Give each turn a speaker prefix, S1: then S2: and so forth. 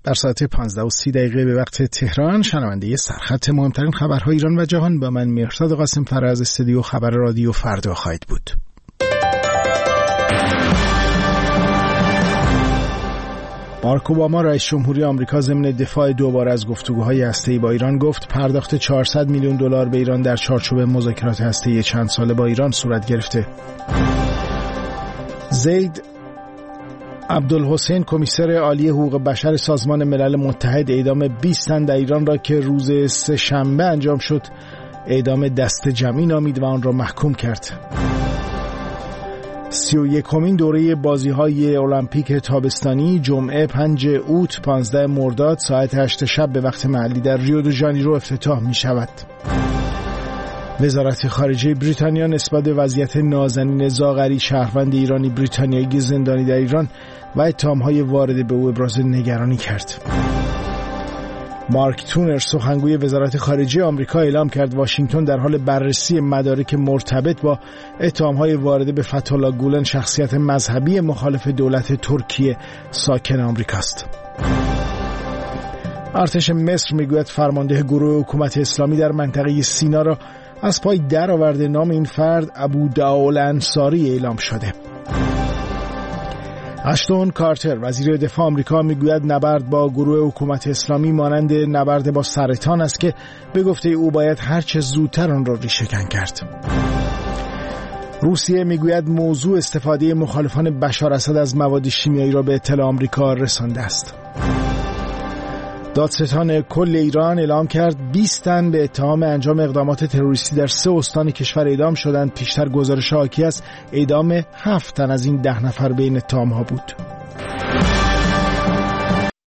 S1: در ساعت 15:30 به وقت تهران شنونده سرخط مهمترین خبرهای ایران و جهان با من مهرداد قاسم‌فر از استودیو خبر رادیو فردا خواهید بود. باراک اوباما رئیس جمهوری آمریکا ضمن دفاع دوباره از گفتگوهای هسته‌ای با ایران گفت پرداخت $400 میلیون به ایران در چارچوب مذاکرات هسته‌ای چند ساله با ایران صورت گرفته. زید عبدالحسین کمیسر عالی حقوق بشر سازمان ملل متحد اعدام 20 تن در ایران را که روز سه‌شنبه انجام شد اعدام دست جمعی نامید و آن را محکوم کرد. 31مین دوره بازی‌های المپیک تابستانی جمعه 5 اوت 15 مرداد ساعت 8 شب به وقت محلی در ریو دو ژانیرو افتتاح می‌شود. وزارت خارجه بریتانیا نسبت به وضعیت نازنین زاغری شهروند ایرانی بریتانیایی زندانی در ایران و اتهام‌های وارد به او ابراز نگرانی کرد. مارک تونر سخنگوی وزارت خارجه آمریکا اعلام کرد واشنگتن در حال بررسی مدارک مرتبط با اتهام‌های وارده به فتح‌الله گولن شخصیت مذهبی مخالف دولت ترکیه ساکن آمریکاست. ارتش مصر میگوید فرمانده گروه حکومت اسلامی در منطقه سینا را از پای درآورده. نام این فرد ابو داول انصاری اعلام شده. اشتون کارتر وزیر دفاع آمریکا میگوید نبرد با گروه حکومت اسلامی مانند نبرد با سرطان است که به گفته او باید هر چه زودتر آن را ریشه‌کن کرد. روسیه میگوید موضوع استفاده مخالفان بشار اسد از مواد شیمیایی را به اطلاع آمریکا رسانده است. دادستان کل ایران اعلام کرد 20 تن به اتهام انجام اقدامات تروریستی در 3 استان کشور اعدام شدند. پیشتر گزارش حاکی است اعدام 7 تن از این 10 نفر بین اتهام‌ها بود.